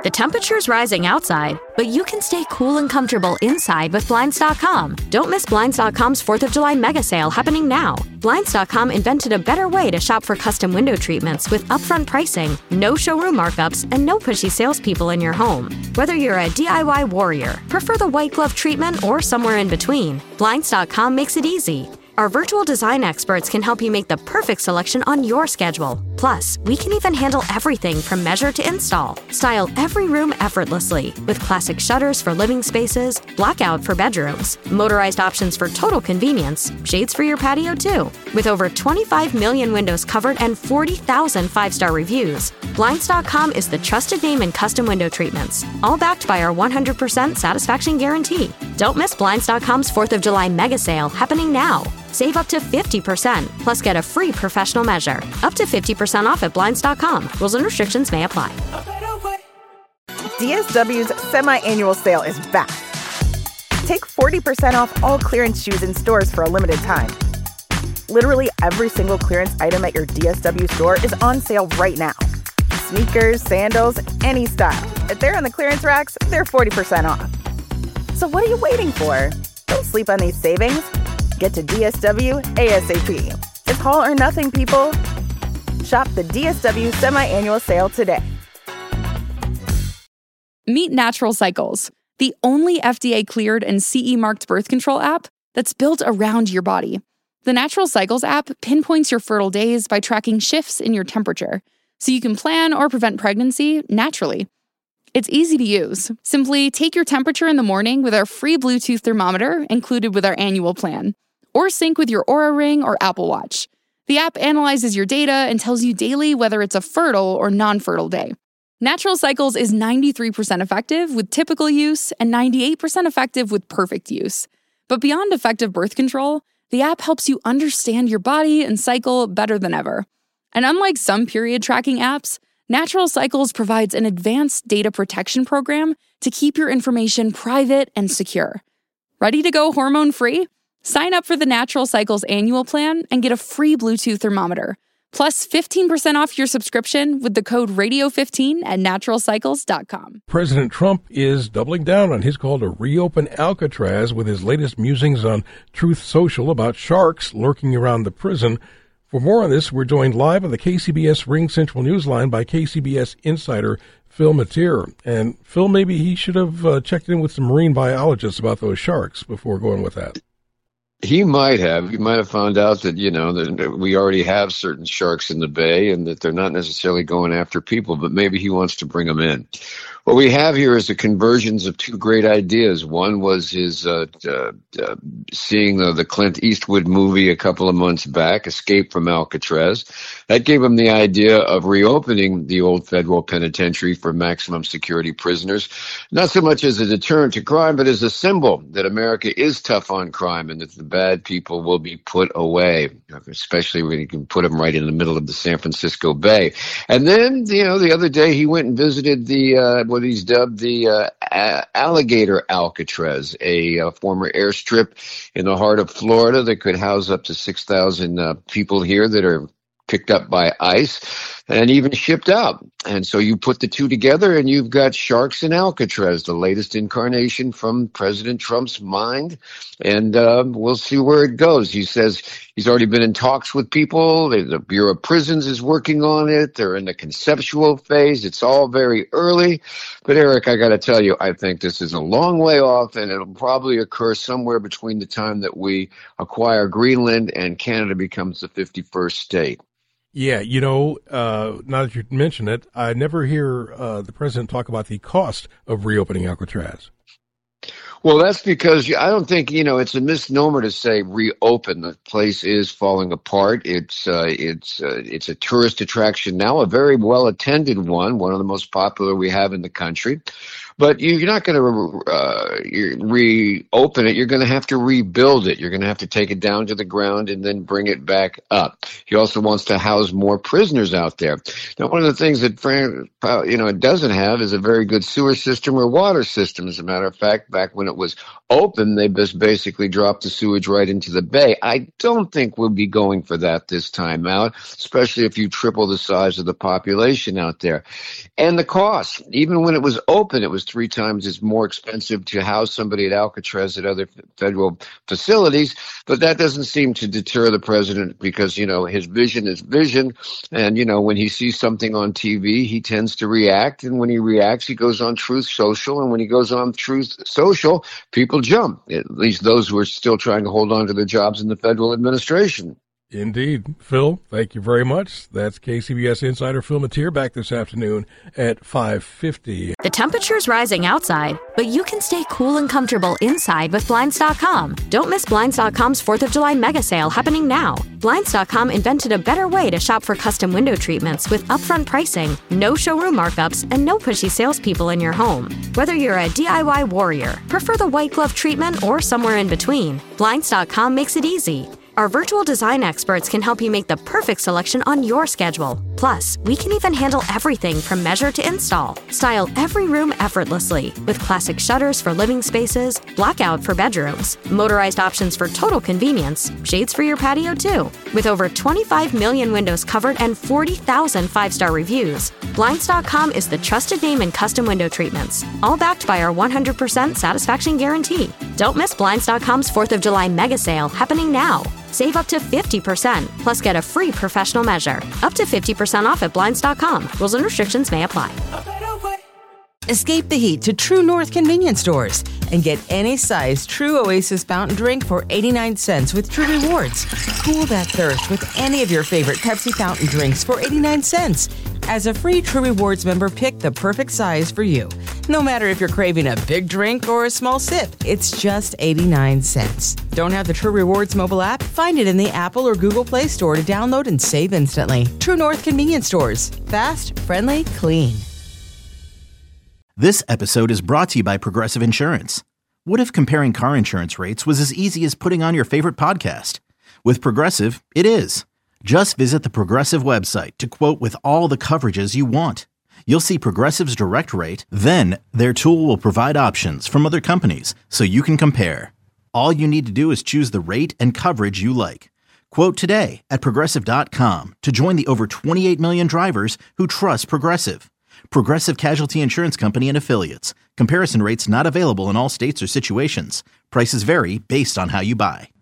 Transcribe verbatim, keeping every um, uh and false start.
The temperature's rising outside, but you can stay cool and comfortable inside with Blinds dot com. Don't miss Blinds dot com's fourth of July mega sale happening now. Blinds dot com invented a better way to shop for custom window treatments with upfront pricing, no showroom markups, and no pushy salespeople in your home. Whether you're a D I Y warrior, prefer the white glove treatment, or somewhere in between, Blinds dot com makes it easy. Our virtual design experts can help you make the perfect selection on your schedule. Plus, we can even handle everything from measure to install. Style every room effortlessly with classic shutters for living spaces, blackout for bedrooms, motorized options for total convenience, shades for your patio too. With over twenty-five million windows covered and forty thousand five-star reviews, Blinds dot com is the trusted name in custom window treatments, all backed by our one hundred percent satisfaction guarantee. Don't miss Blinds dot com's fourth of July mega sale happening now. Save up to fifty percent, plus get a free professional measure. Up to fifty percent off at Blinds dot com. Rules and restrictions may apply. D S W's semi-annual sale is back. Take forty percent off all clearance shoes in stores for a limited time. Literally every single clearance item at your D S W store is on sale right now. Sneakers, sandals, any style. If they're on the clearance racks, they're forty percent off. So what are you waiting for? Don't sleep on these savings. Get to D S W ASAP. It's all or nothing, people. Shop the D S W semi-annual sale today. Meet Natural Cycles, the only F D A-cleared and C E-marked birth control app that's built around your body. The Natural Cycles app pinpoints your fertile days by tracking shifts in your temperature, so you can plan or prevent pregnancy naturally. It's easy to use. Simply take your temperature in the morning with our free Bluetooth thermometer included with our annual plan, or sync with your Oura Ring or Apple Watch. The app analyzes your data and tells you daily whether it's a fertile or non-fertile day. Natural Cycles is ninety-three percent effective with typical use and ninety-eight percent effective with perfect use. But beyond effective birth control, the app helps you understand your body and cycle better than ever. And unlike some period tracking apps, Natural Cycles provides an advanced data protection program to keep your information private and secure. Ready to go hormone-free? Sign up for the Natural Cycles annual plan and get a free Bluetooth thermometer, plus fifteen percent off your subscription with the code radio fifteen at natural cycles dot com. President Trump is doubling down on his call to reopen Alcatraz with his latest musings on Truth Social about sharks lurking around the prison. For more on this, we're joined live on the K C B S Ring Central Newsline by K C B S insider Phil Matier. And Phil, maybe he should have uh, checked in with some marine biologists about those sharks before going with that. He might have. He might have found out that, you know, that we already have certain sharks in the bay and that they're not necessarily going after people, but maybe he wants to bring them in. What we have here is the conversions of two great ideas. One was his uh, uh, uh, seeing the, the Clint Eastwood movie a couple of months back, Escape from Alcatraz. That gave him the idea of reopening the old federal penitentiary for maximum security prisoners, not so much as a deterrent to crime, but as a symbol that America is tough on crime and that the bad people will be put away, especially when you can put them right in the middle of the San Francisco Bay. And then, you know, the other day he went and visited the uh, what he's dubbed the uh, a- Alligator Alcatraz, a uh, former airstrip in the heart of Florida that could house up to six thousand uh, people here that are picked up by ICE and even shipped out. And so you put the two together and you've got sharks in Alcatraz, the latest incarnation from President Trump's mind. And uh, we'll see where it goes. He says he's already been in talks with people. The Bureau of Prisons is working on it. They're in the conceptual phase. It's all very early. But Eric, I got to tell you, I think this is a long way off, and it'll probably occur somewhere between the time that we acquire Greenland and Canada becomes the fifty-first state. Yeah, you know, uh, now that you mention it, I never hear uh, the president talk about the cost of reopening Alcatraz. Well, that's because I don't think, you know, it's a misnomer to say reopen. The place is falling apart. It's uh, it's uh, it's a tourist attraction now, a very well attended one, one of the most popular we have in the country. But you're not going to uh, reopen it. You're going to have to rebuild it. You're going to have to take it down to the ground and then bring it back up. He also wants to house more prisoners out there. Now, one of the things that Fran, you know, it doesn't have is a very good sewer system or water system. As a matter of fact, back when it was open, they just basically dropped the sewage right into the bay. I don't think we'll be going for that this time out, especially if you triple the size of the population out there. And the cost, even when it was open, it was three times as more expensive to house somebody at Alcatraz at other federal facilities. But that doesn't seem to deter the president because, you know, his vision is vision. And, you know, when he sees something on T V, he tends to react. And when he reacts, he goes on Truth Social. And when he goes on Truth Social, people jump, at least those who are still trying to hold on to their jobs in the federal administration. Indeed. Phil, thank you very much. That's K C B S Insider Phil Matier back this afternoon at five fifty. The temperature's rising outside, but you can stay cool and comfortable inside with Blinds dot com. Don't miss Blinds dot com's fourth of July mega sale happening now. Blinds dot com invented a better way to shop for custom window treatments with upfront pricing, no showroom markups, and no pushy salespeople in your home. Whether you're a D I Y warrior, prefer the white glove treatment, or somewhere in between, Blinds dot com makes it easy. Our virtual design experts can help you make the perfect selection on your schedule. Plus, we can even handle everything from measure to install. Style every room effortlessly with classic shutters for living spaces, blackout for bedrooms, motorized options for total convenience, shades for your patio too. With over twenty-five million windows covered and forty thousand five-star reviews, Blinds dot com is the trusted name in custom window treatments, all backed by our one hundred percent satisfaction guarantee. Don't miss Blinds dot com's fourth of July mega sale happening now. Save up to fifty percent, plus get a free professional measure. Up to fifty percent off at Blinds dot com. Rules and restrictions may apply. Escape the heat to True North convenience stores and get any size True Oasis fountain drink for eighty-nine cents with True Rewards. Cool that thirst with any of your favorite Pepsi fountain drinks for eighty-nine cents. As a free True Rewards member, pick the perfect size for you. No matter if you're craving a big drink or a small sip, it's just eighty-nine cents. Don't have the True Rewards mobile app? Find it in the Apple or Google Play Store to download and save instantly. True North convenience stores. Fast, friendly, clean. This episode is brought to you by Progressive Insurance. What if comparing car insurance rates was as easy as putting on your favorite podcast? With Progressive, it is. Just visit the Progressive website to quote with all the coverages you want. You'll see Progressive's direct rate, then their tool will provide options from other companies so you can compare. All you need to do is choose the rate and coverage you like. Quote today at Progressive dot com to join the over twenty-eight million drivers who trust Progressive. Progressive Casualty Insurance Company and Affiliates. Comparison rates not available in all states or situations. Prices vary based on how you buy.